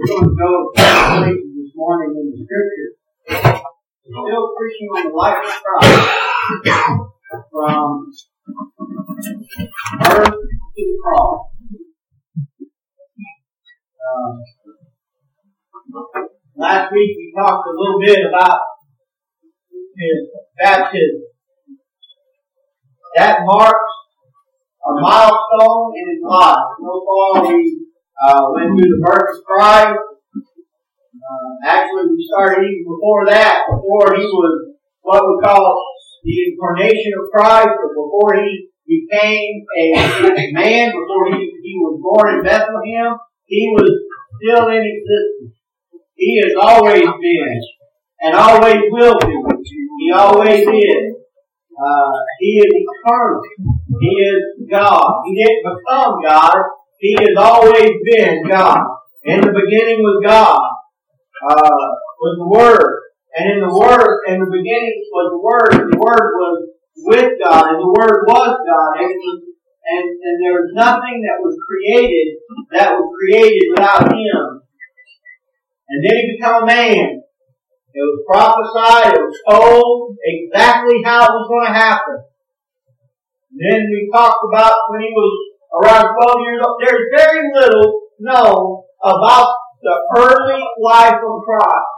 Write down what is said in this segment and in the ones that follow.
We're going to go to some places this morning in the Scripture. Still preaching on the life of Christ from birth to the cross. Last week we talked a little bit about his baptism. That marks a milestone in his life. So far we went through the birth of Christ. Actually, we started even before that, before he was what we call the incarnation of Christ, or before he became a man, before he was born in Bethlehem. He was still in existence. He has always been, and always will be. He always is. He is eternal. He is God. He didn't become God. He has always been God. In the beginning was God. Was the Word. And in the Word, in the beginning was the Word. The Word was with God, and the Word was God. And there was nothing that was created without Him. And then He became a man. It was prophesied, it was told exactly how it was going to happen. And then we talked about when he was around 12 years old. There's very little known about the early life of Christ.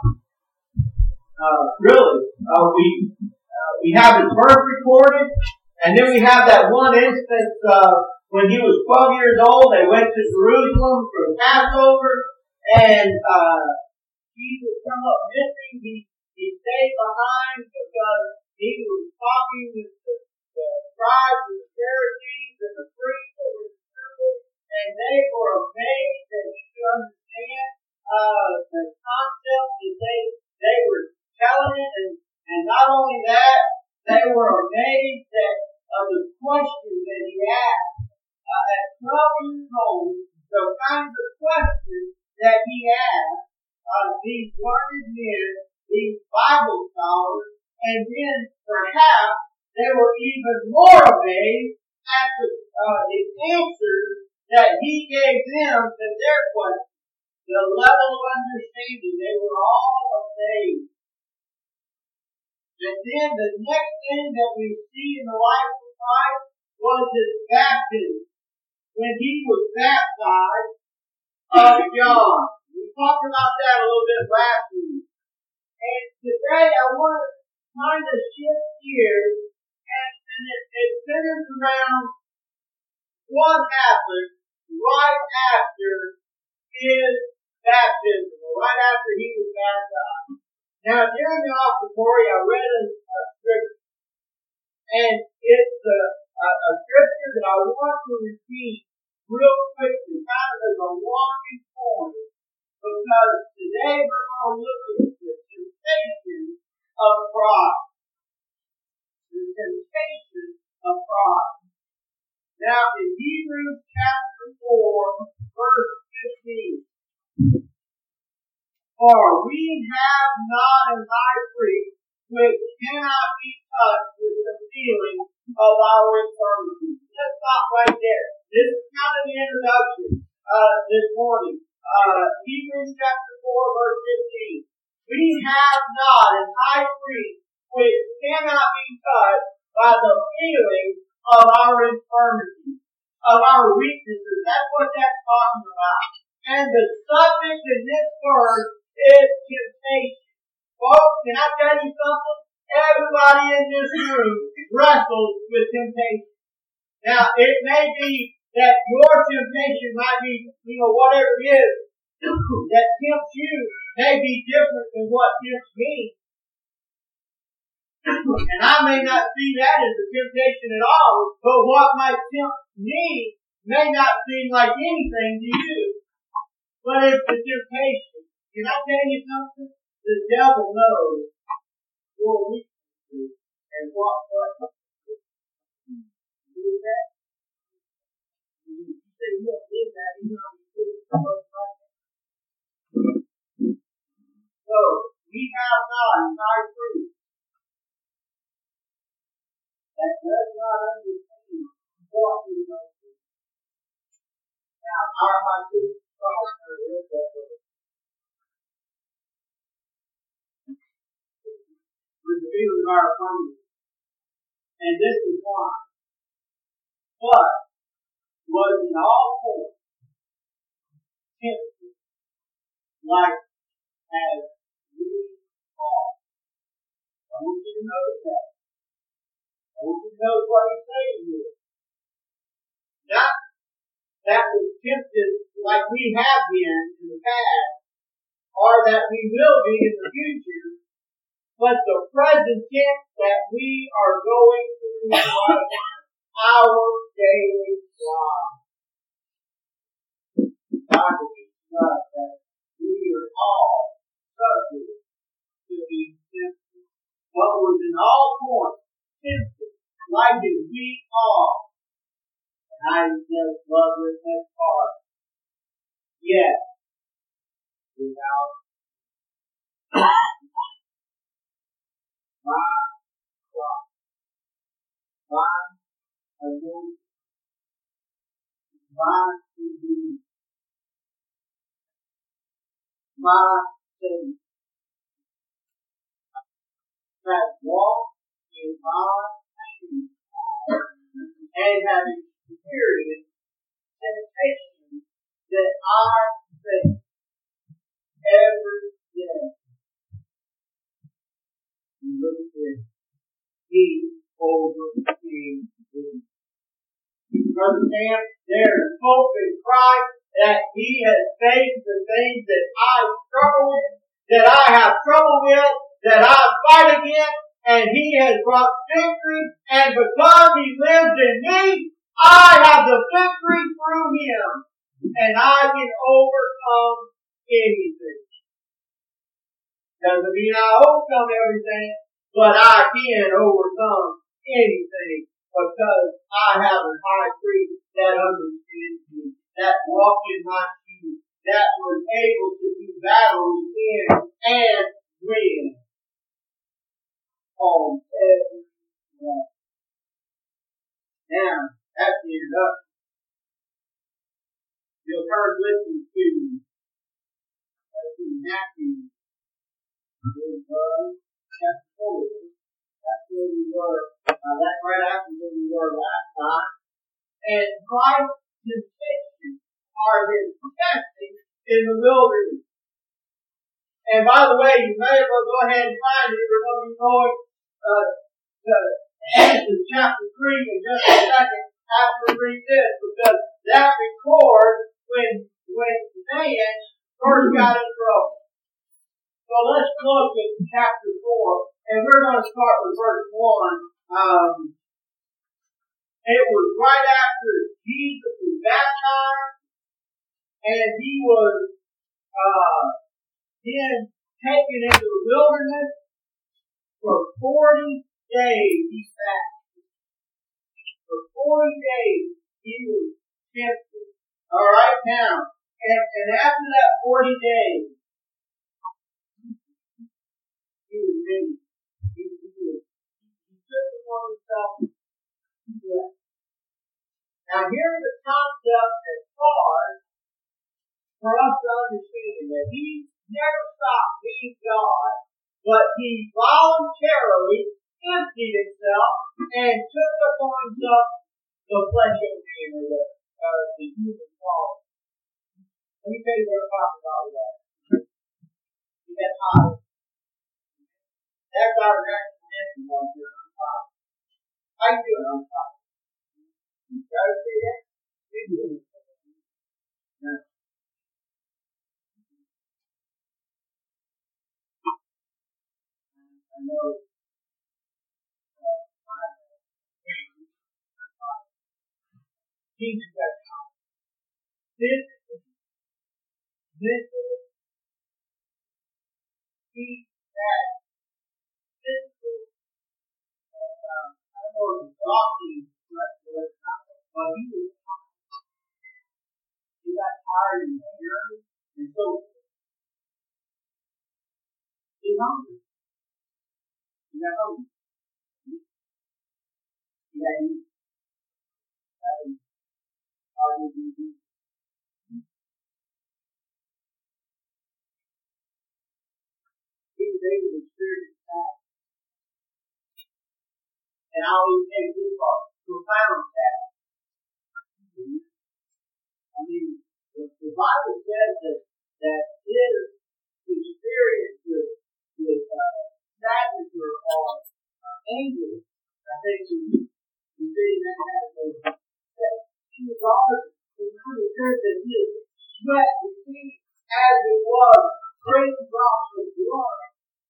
We have his birth recorded, and then we have that one instance when he was 12 years old. They went to Jerusalem for the Passover, and Jesus come up missing. He stayed behind because he was talking with the scribes and the Pharisees and the priests that were in the temple, and they were amazed that he could understand the concept that they were telling it, and not only that, they were amazed that of the questions that he asked. At 12 years old, the kinds of questions that he asked, these learned men, these Bible scholars, and then perhaps they were even more amazed at the answers that he gave them to their questions. The level of understanding, they were all amazed. And then the next thing that we see in the life of Christ was his baptism. When he was baptized of John. We talked about that a little bit last week. And today I want to kind of shift gears, and it centers around what happened right after his baptism, or right after he was baptized. Now, during the offertory, I read a scripture, and it's a scripture that I want to repeat real quickly, kind of as a walking point, because today we're going to look at the temptation of pride. The temptation of pride. Now, in Hebrews chapter 4, verse 15, for we have not an high priest which cannot be touched with the feeling of our infirmities. Let's stop right there. This is kind of the introduction this morning. Hebrews chapter 4, verse 15. We have not an high priest which cannot be touched by the feeling of our infirmities, of our weaknesses. That's what that's talking about. And the subject in this verse is temptation. Folks, can I tell you something? Everybody in this room wrestles with temptation. Now, it may be that your temptation might be, whatever it is that tempts you may be different than what tempts me. And I may not see that as a temptation at all, but what might tempt me may not seem like anything to you. But it's a temptation. Can I tell you something? The devil knows your weaknesses and what do that. You say you don't believe that, you know so we have not a high priest that does not understand what we know. Now, our high priest is Christ. our affirmative. And this is why. But was in all points tempted like as we are. I want you to notice that. I want you to notice what he's saying here. Not that was tempted like we have been in the past, or that we will be in the future, but the present tense that we are going through right now, our daily life. God teaches us that we are all subject to be tempted. What was in all points tempted, like as we are. And I just love this next part. Yet, without my cross, my anointing, my disease, my faith, has walked in my shoes and have experienced temptation that I face every day. And look at this. He overcame me. Brother Sam, there is hope in Christ that He has faced the things that I struggle with, that I have trouble with, that I fight against, and He has brought victory, and because He lives in me, I have the victory through Him, and I can overcome anything. Doesn't mean I overcome everything, but I can overcome anything because I have a high priest that understands me, that walked in my shoes, that was able to do battle with Him and win on every level. Now, that's the introduction. You'll turn with me to Matthew chapter 4. That's where we were. That's right after where we were last time. And Christ's temptations are His testing in the wilderness. And by the way, you may as well go ahead and find it. We're going to be going to Exodus chapter 3 in just a second after we read this, because that records when man first got in trouble. So let's look at chapter 4, and we're going to start with verse 1. It was right after Jesus was baptized, and He was then taken into the wilderness for 40 days. He fasted. For 40 days, He was tempted. All right, now, and after that 40 days, He was ready. He took upon Himself to bless. Now, here's the concept as far for us to understand that He never stopped being God, but He voluntarily emptied Himself and took upon Himself the flesh of man, or the human form. Let me tell you what I'm talking about with that. He got tired. That's our explanation right here on top. How you doing on top? You gotta see that? Yeah. I know. Jesus got tired. Physically, mentally, He had physical, I don't know if exhausting, but he got tired in the journey, and so he's hungry. He got hungry. He got eaten. That was arguably he was able to experience that. And I'll even take this part. Profound sadness. I mean, the Bible says that his experience with sadness or anger, I think we see that he was always, the Bible says that his sweat received as it was great drops of blood.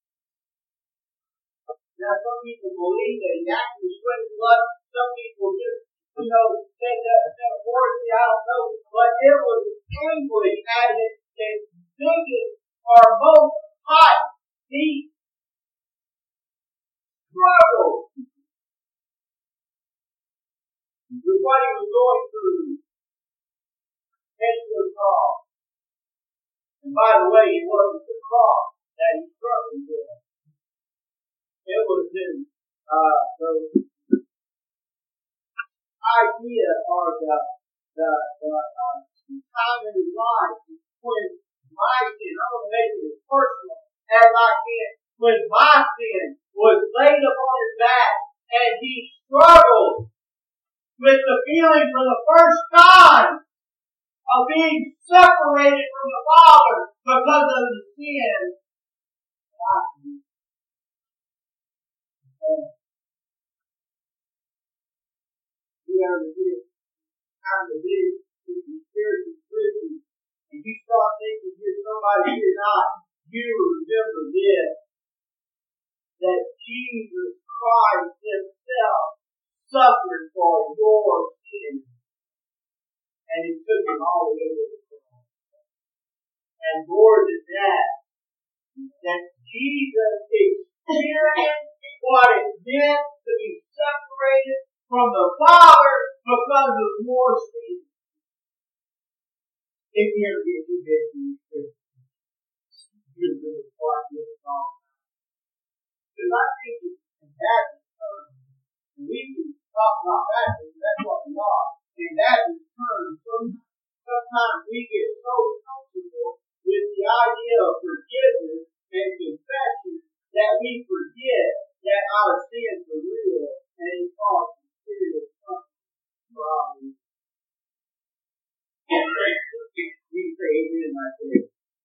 Now, some people believe that he actually sweated blood. Some people just, say that metaphorically, I don't know. But it was anguish at its biggest or most height. He struggled with what he was going through. Into the cross. And by the way, it wasn't the cross that he struggled with. It was his idea or the time in his life when my sin, I'm going to make it as personal as I can, when my sin was laid upon his back and he struggled with the feeling for the first time of being separated from the Father because of the sin. You ever get kind of big with your spiritual riches and you start thinking you're somebody you're not, you remember this, that Jesus Christ himself suffered for your sins. And he took them all the way to the cross. And more than that Jesus experienced what it meant to be separated from the Father because of your sin. If you ever get too big for your sin, you're going to start this song. Because I think it's that return. And we can talk about that because that's what we are. And that return, sometimes we get so comfortable with the idea of forgiveness and confession that we forget that our sins are real and it causes serious suffering for our lives. You can say amen right there.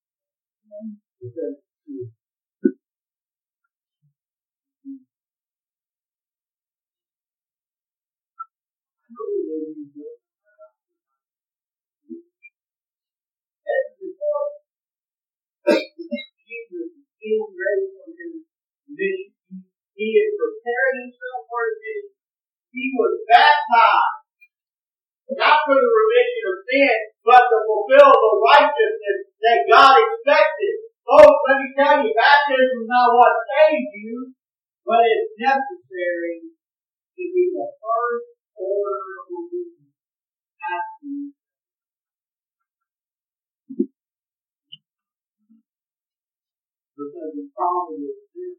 Jesus is getting ready for his mission. He is preparing himself for his mission. He was baptized, not for the remission of sin, but to fulfill the righteousness that God expected. Folks, let me tell you, baptism is not what saves you, but it's necessary to be the first order of obedience after you. Because the problem is this.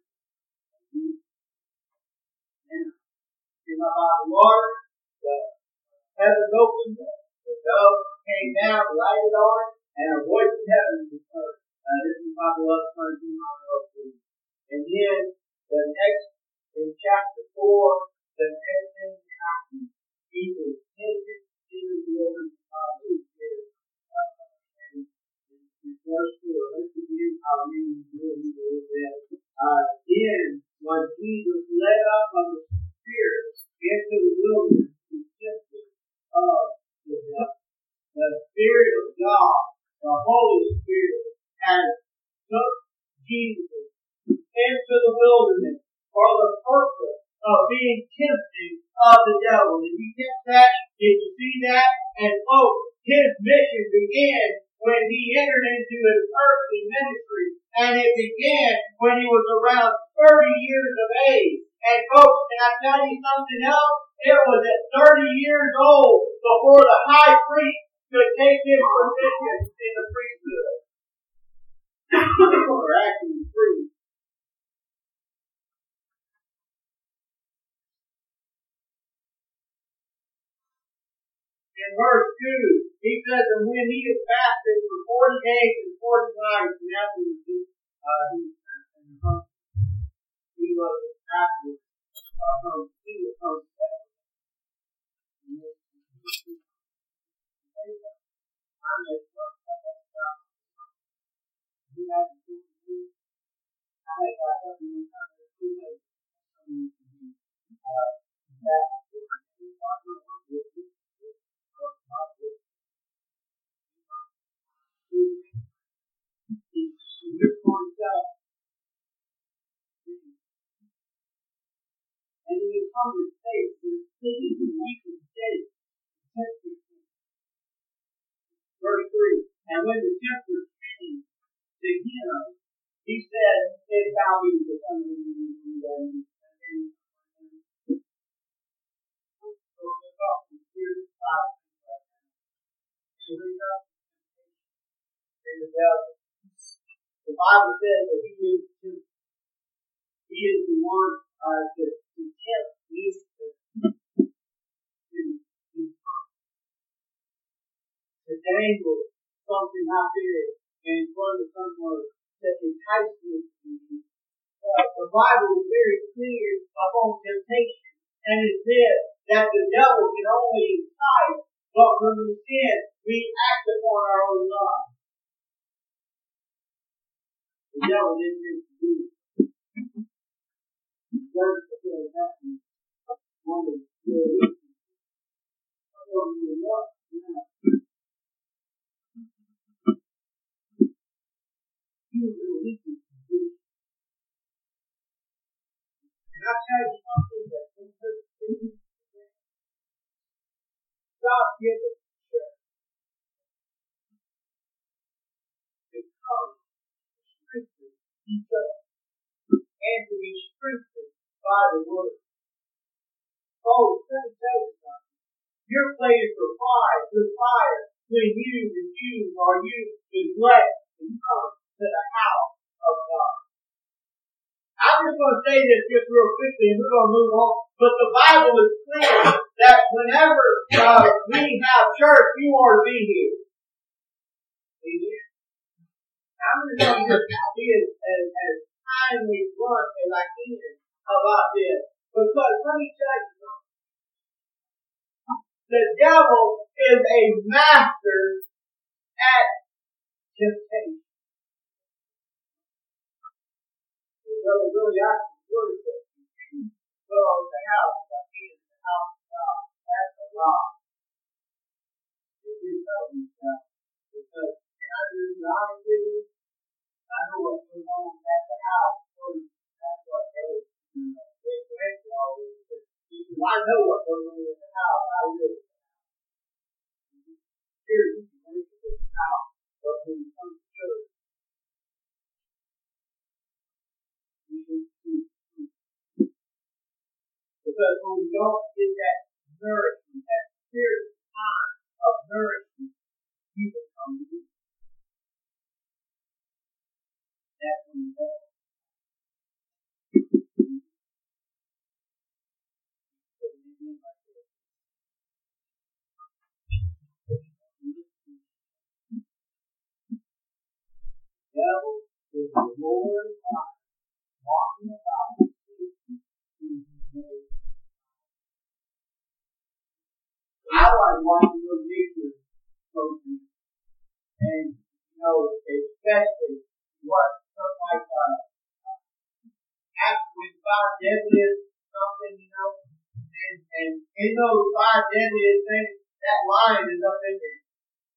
And in the hot water, the heavens opened, the dove came down, lighted on it, and a voice in heaven was heard. This is my beloved Son, whom I love. And then the next, in chapter 4, the next thing that happened, he was taken into the wilderness of Israel. And in verse 4, let's begin our reading a little bit. Then was Jesus led up of the Spirit into the wilderness to be tempted of the devil. The Spirit of God, the Holy Spirit, has took Jesus into the wilderness for the purpose of being tempted of the devil. Did you get that? Did you see that? And folks, his mission began when he entered into his earthly ministry. And it began when he was around 30 years of age. And folks, can I tell you something else? It was at 30 years old before the high priest could take his position in the priesthood. Or actually priest. In verse 2, he says, and when he had fasted for 40 days and 40 nights, and afterwards he was afterwards he would come back. And in his hungry state, his city was weak and steady. Verse 3. And when the tempter came to him, he said, if thou be the Son of God, the Bible says that he is the one to tempt me to dangle something out there in front of someone that entices you. The Bible is very clear upon temptation, and it says that the devil can only entice, but when we sin, we act upon our own love. The devil didn't mean to do it. Just because that was one of the reasons. And I tell you something that God gives us the church to come to strengthen each other and to be strengthened by the word. Oh, let me tell you something. You're playing for fire when you refuse or you neglect to come to the house of God. I'm just going to say this just real quickly and we're going to move on. But the Bible is clear that whenever we have church, you are to be here. Amen. I'm just going to be as timely blunt as I can about this. Because let me tell you something. The devil is a master at temptation. The devil really actually works at you. Go to the house of God, the house of God. That's a lie. It is telling you that. Because, and I do be honest with you, I know what's going on at the house. That's what goes always. Because I know what goes on at the house. I live in the house. Here, you can worship at the house. But when you come to church, you should see. Because when we don't get that nourishment, that spiritual time of nourishment, people come to you. That's when you go. The devil is the Lord God walking about. I like watching those nature programs, and especially what stuff like when 5 deadliest something, and in those 5 deadliest things, that lion is up in there.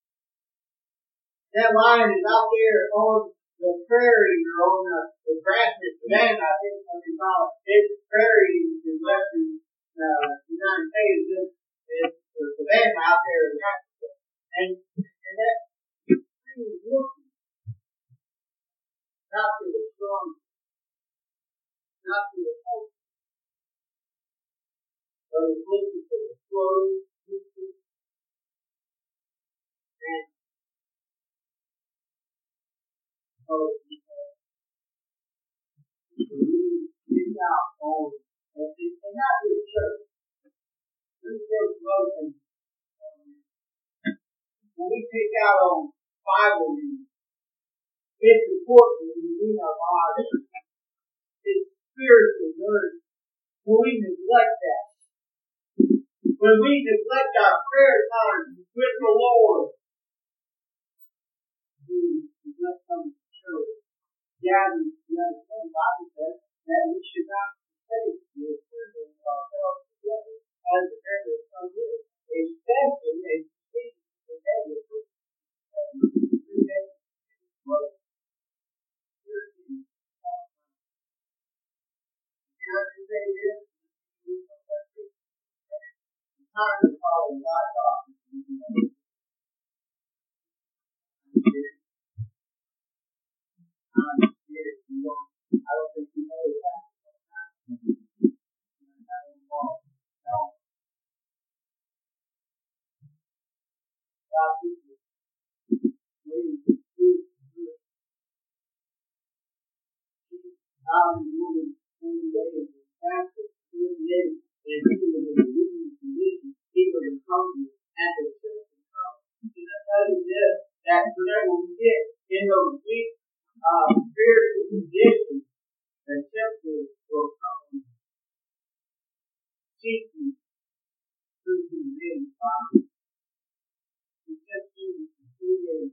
That lion is out there on the prairie or on the grassland savannah, I think what they call it. It's prairie in western United States. It's the savannah out there in Africa. And that thing is looking not to the strong, not to the hope, but it's looking for the slow, and hope. Reach out on, and not just church. This church loves when we take out on Bible reading, it's important that we read our Bible. It's spiritual nourishment. when we neglect that. When we neglect our prayer time with the Lord. We neglect coming to church. Gathering together. The Bible says that we should not forsake the assembling of ourselves together as the member of some is, especially as you see the day of time to follow God's doctrine. I don't think you know that. God is waiting to hear from you. God is moving 40 days and after 40 days, and he was in a losing condition. He was in hungry and the children come. And I tell you this, that whenever we get in those weak spiritual conditions, the tempter will come seek you through the name of God. He tempts you in 3 areas.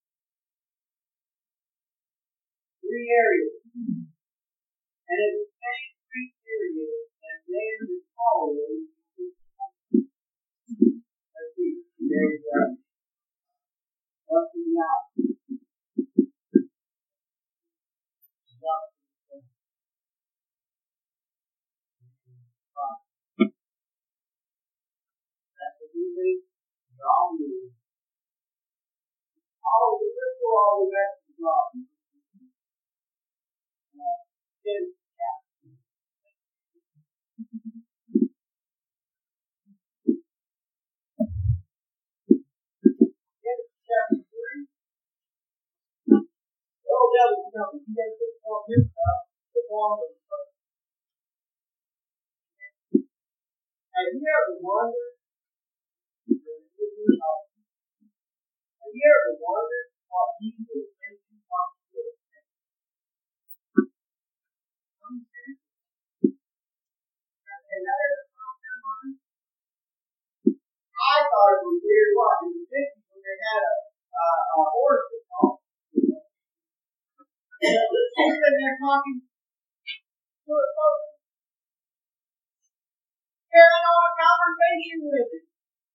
3 areas. And it's the same 3 areas that man is always. Let's see. There's what's in the eye. That's the reason God will. Let's go all the way back to God. Chapter 3. The old devil comes. He has to form himself the form of the person. Have you ever wondered? Have you ever wondered what he was thinking about you? And that ever crossed your mind? I thought it was weird. What in the 50s when they had a horse to talk. And sitting there talking to a person, carrying on a conversation with it.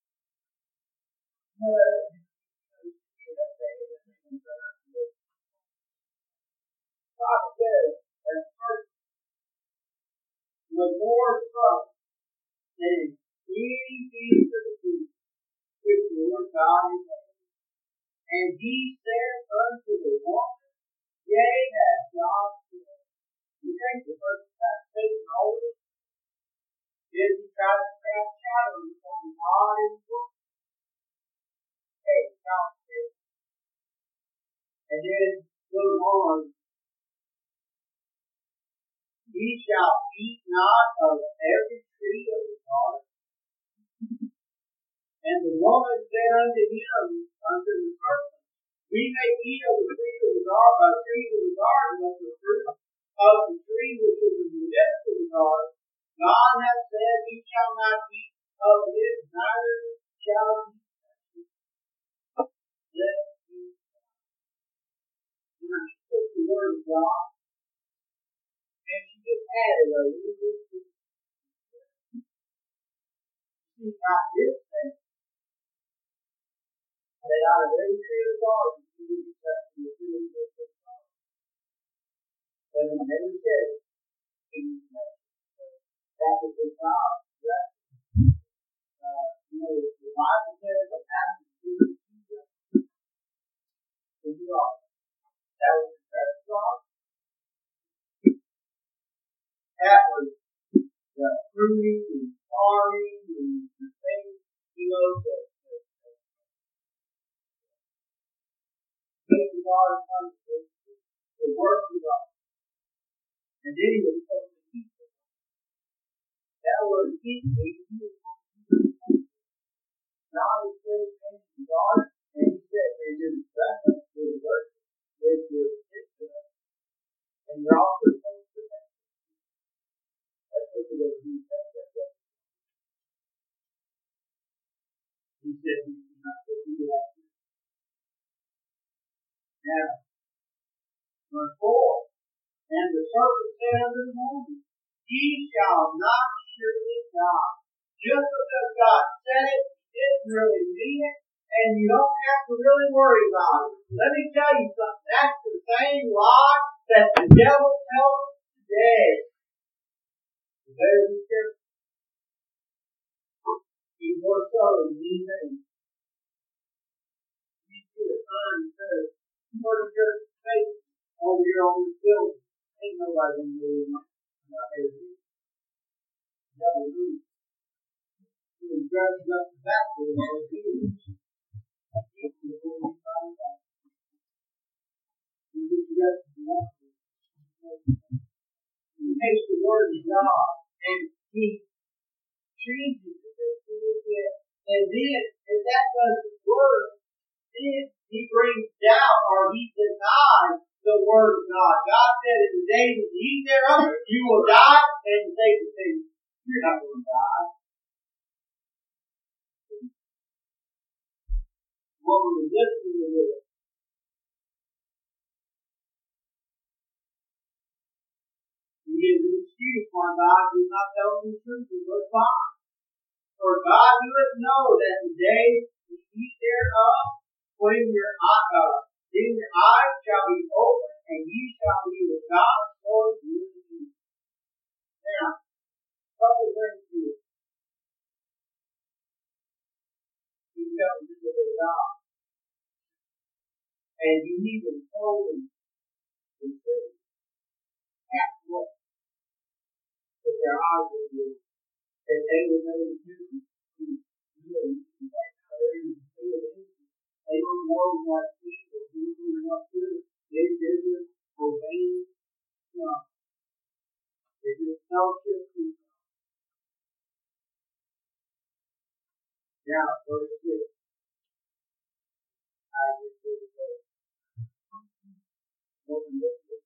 God says that person was more trouble than any beast of the field which the Lord God has made. And he said unto the woman, yea, that God said. You think the person has Satan always? Did he try to cast shadows on God and the woman? Hey, God said. And then goes on. Ye shall eat not of every tree of the garden. And the woman said unto him, unto the serpent, we may eat of the tree of the garden, trees of the garden, but the fruit of the tree which is in the midst of the garden, God hath said, ye shall not eat of it, neither shall ye touch it. Let you die. Now she took the word of God, and she just added a little bit to it. She got this thing. That out of every tree of the garden, you need to touch the tree of the garden. But he never said it. That was the God. The Bible says that after Jesus was God. That was the best God. That was the pruning and farming and the things, making God come to the work of God. And then he was supposed to teach them. That word teach means he was supposed to teach them. God was placed in the garden, and he said, they didn't dress up to the work with your sister. And you're also supposed to do that. That's what the word he He said, "You cannot do that." Now, verse 4. And the serpent said unto the woman, Ye shall not surely die. Just because God said it, He didn't really mean it, and you don't have to really worry about it. Let me tell you something. That's the same lie that the devil tells us today. You better be careful. He's more subtle than anything. You see a sign that says, "You want to get faith over here on this building." Ain't nobody gonna move. Not there. The devil moves. So he dresses up the back door and all he is. He just dresses it up. He takes the word of God and he changes it just a little bit. And then, if that doesn't work, then he brings doubt or he denies the word of God. God said in the day that you eat thereof, you will die, and Satan says, you're not going to die. Woman was listening to this. He gives an excuse why God is not telling the truth in verse 5. For God doeth know that the day you eat thereof, when your eyes shall be open, and ye shall be the gods of good and evil. Now, a couple things here. He tells them to obey God. And he even told them the truth. After what? That their eyes would be open. That they would know the difference between good and evil. Right now, they're in the state of innocence. They don't know what evil, they don't know what good. They're just obeying God. They're just fellowship with God. Now, verse 6. I just did it. Open this book.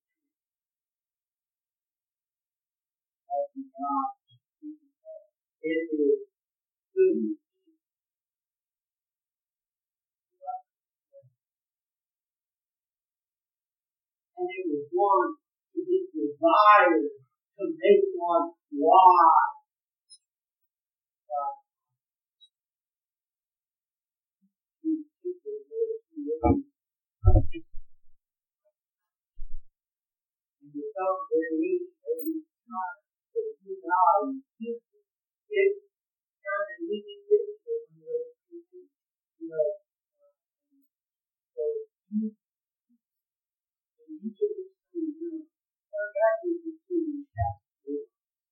God. It is good. And it was one to be desired to make one wise. And without variation, every time that you die, it's kind of easy to so you should turn back to the two chapters.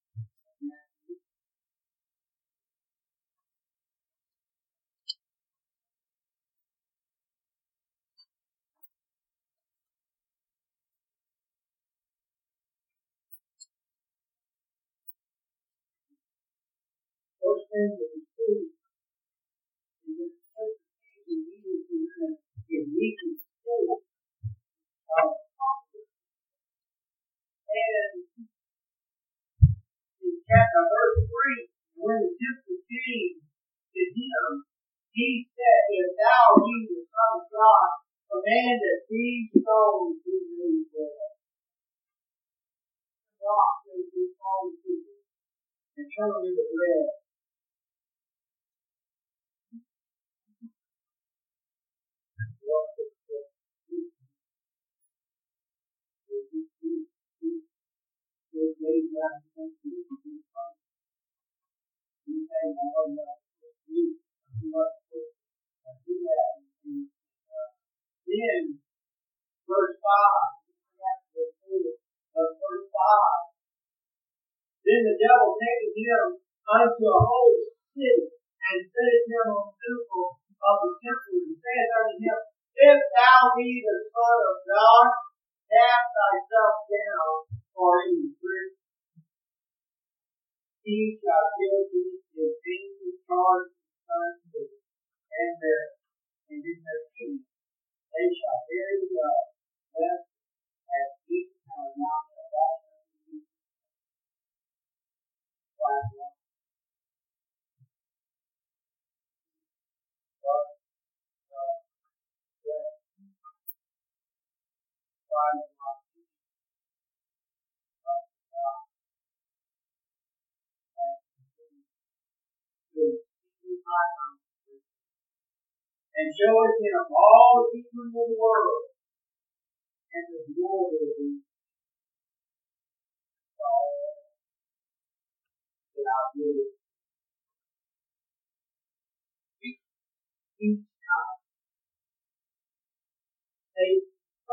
First thing that we see is that the interpretation is weakly stated. And in chapter verse 3, when the tempter came to him, he said, If thou be the Son of God, command that these stones be made bread. God says these stones be and turn them into bread. Then, verse 5, then the devil taketh him unto a holy city, and setteth him on the pinnacle of the temple, and saith unto him, If thou be the Son of God, cast thyself down, for it is written, He shall give thee his angels charge concerning thee, and in their kingdom they shall bear thee up, lest at each time not the back of thee. and showeth him all the kingdoms of the world, and the glory of him. That I'll give it. Each time, take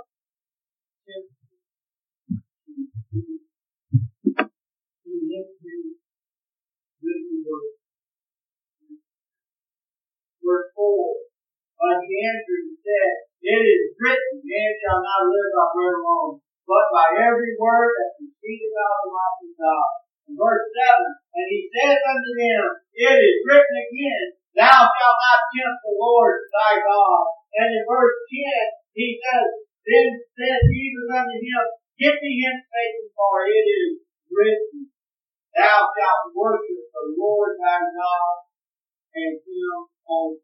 Verse 4. But he answered and said, It is written, man shall not live by bread alone, but by every word that proceedeth out of the mouth of God. And verse 7. And he said unto them, It is written again, Thou shalt not tempt the Lord thy God. And in verse 10, he says, Then said Jesus unto him, Get thee hence, Satan, for it is written, Thou shalt worship the Lord thy God, and him only.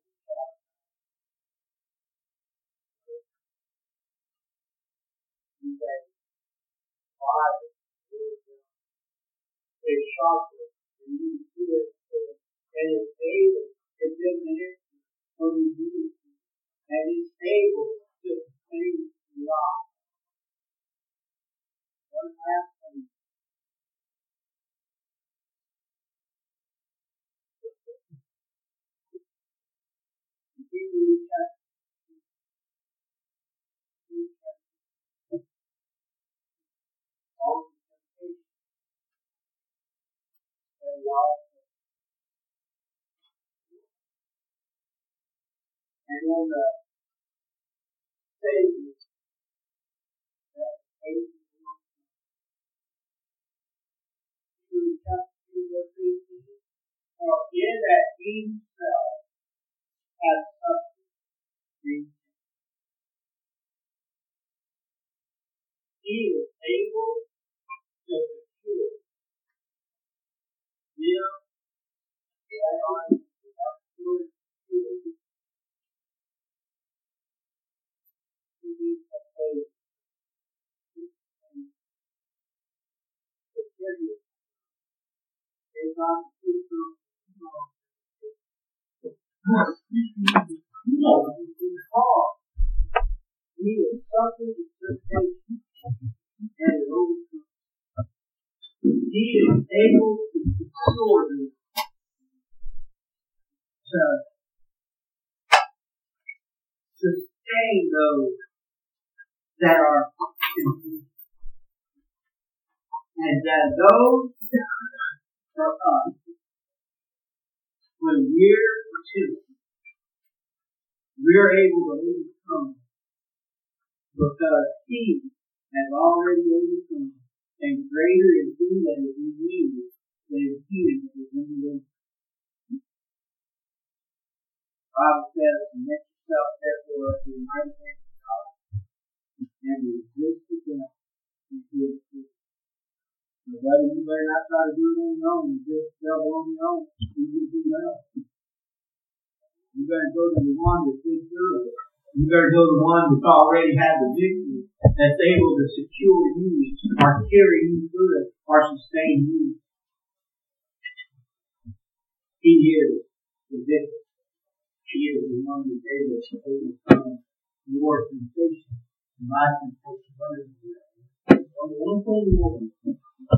Is sharper than you see it, and is able to give an answer when you need it, and is able to sustain life. One last thing. Hebrews chapter 2, all the temptations that we all face. And on the Savior that hates the world. Hebrews chapter 2, verse 18. For in that he himself has suffered these things, he is able to secure them that are upward to be saved. He has suffered the temptation and overcome. He is able to secure them, to sustain those that are tempted. And that those for us, when we're tempted, we're able to overcome because he has already overcome, and greater is he that is in you than he that is in the world. The Bible says, Make yourself therefore a mighty man of God, and resist the devil, and he will flee. So, buddy, you better not try to do it on your own. Resist the devil on your own. You can beat up. You better go to the one that's been through it. You better go to the one that's already had the victory, that's able to secure you, or carry you through it, or sustain you. He is the victor. He is the one that's able to overcome your temptation, my temptation. Only one thing you want.